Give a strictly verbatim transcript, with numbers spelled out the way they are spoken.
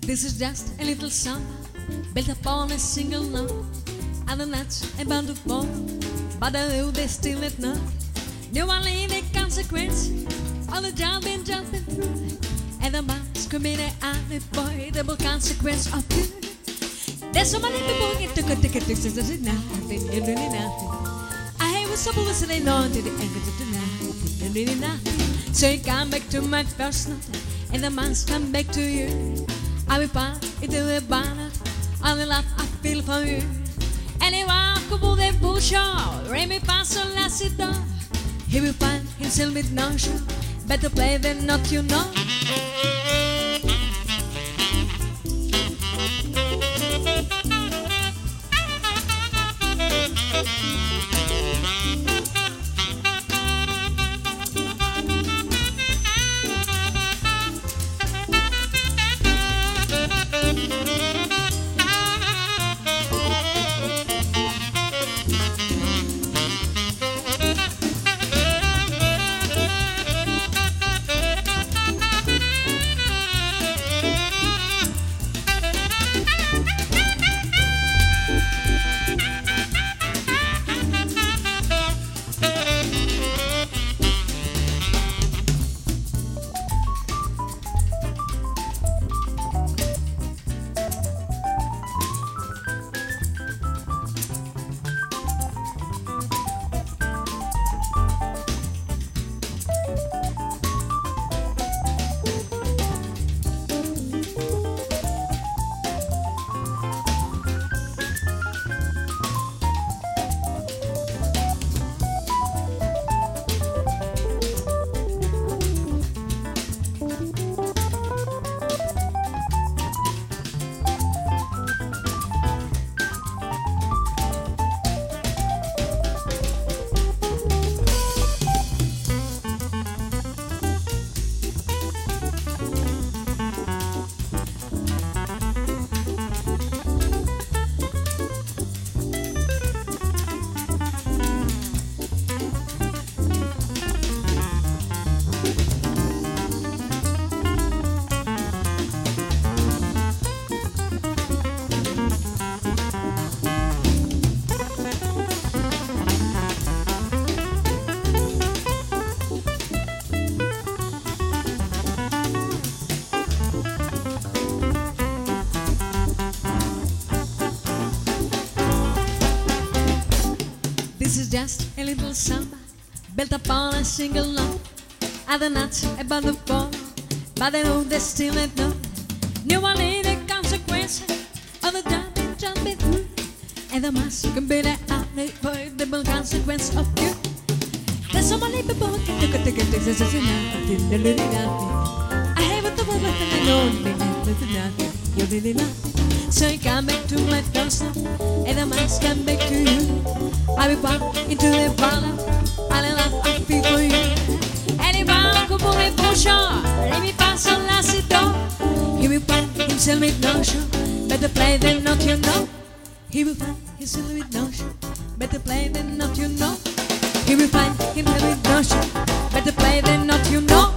This is just a little song built upon a single note, and the nuts about to fall, but I know they still let know. No one in the consequence of the jumping, jumping through, and the must commit an unavoidable consequence of you. There's so many people get to go to get this is nothing, you're really nothing. I was supposed to say no to the end of the night, you're really nothing. So you come back to my first note, and the must come back to you. I will find into the banner, all the love I feel for you. And he walk over the bush, Remy pass on Lassiter. He will find himself with no show, better play than not, you know. This is just a little samba built upon a single note, and the nuts about to fall, but I know they still ain't know. No one in the consequence of the jumping, jumping through, and there must be the unavoidable consequence of you. There's so many people who can take a ticket, this is nothing, you're really nothing. I haven't the moment and I know you're nothing, you're really nothing. So you come back to my first love, and I must come back to you. I will walk into the parlor, all the love I feel for you. And he walk over the bush, let me pass on Lassiter. He will find himself with no show, better play than not, you know. He will find himself with no show, better play than not, you know. He will find himself with no show, better play than not, you know.